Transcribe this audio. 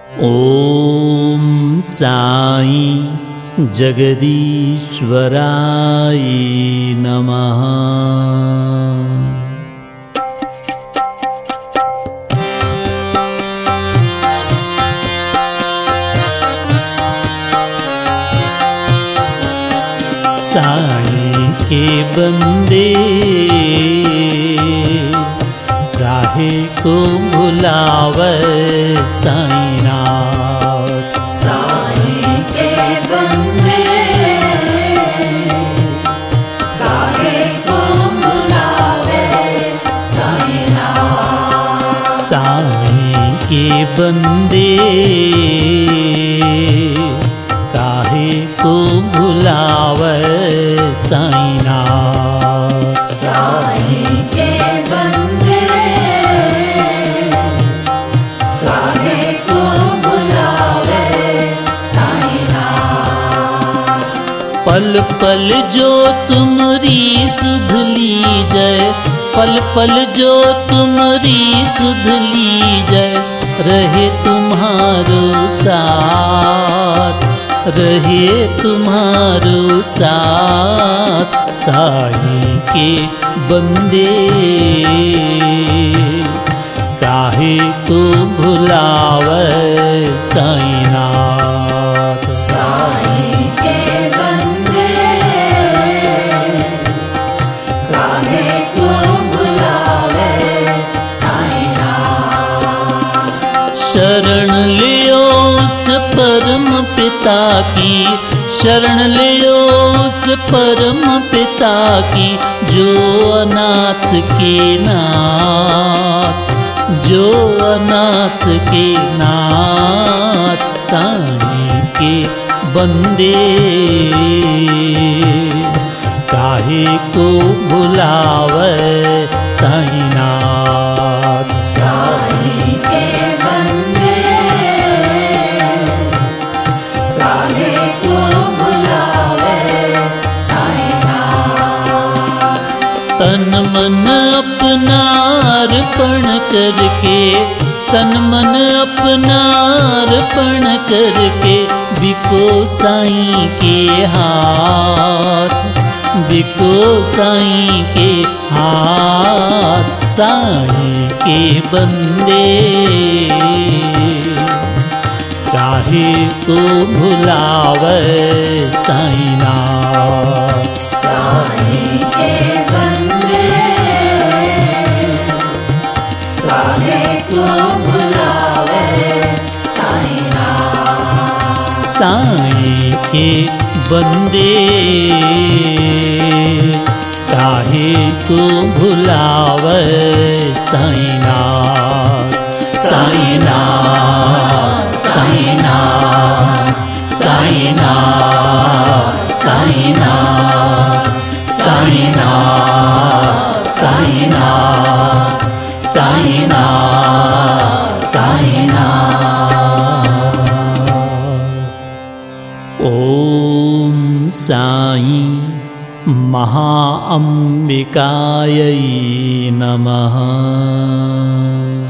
ॐ साई जगदीश्वराय नमः। साई के बंदे काहे को भुलावे साईनाथ। साई के बंदे काहे को भुलावे साईनाथ। साई के बंदे काहे को भुलावे साईनाथ। साई के बंदे काहे को भुलावे साईनाथ। पल पल जो तुमरी सुध लीजय, पल पल जो तुमरी सुध लीजय, रहे तुम्हारो साथ, रहे तुम्हारो साथ। साई के बंदे काहे को भुलावे साईनाथ। साई के बंदे काहे को भुलावे साईनाथ। शरण लियो उस परम पिता की, शरण लियो उस परम पिता की, जो अनाथ के नाथ, जो अनाथ के नाथ। साई के बंदे काहे को भुलावे साईनाथ। साई के बंदे काहे को भुलावे साईनाथ। तन मन अपना अर्पण करके, तन मन अपना अर्पण करके, बिको साईं के हाथ, बिको साईं के हाथ। साईं के बंदे काहे को भुलावे साईनाथ। साई के बंदे काहे को भुलावे साईनाथ। साईं के बंदे काहे को भुलावे साईनाथ। साईनाथ साईनाथ साईनाथ साईनाथ साईनाथ साईनाथ साईनाथ साईनाथ। ॐ साई महाअंबिकायै नमः।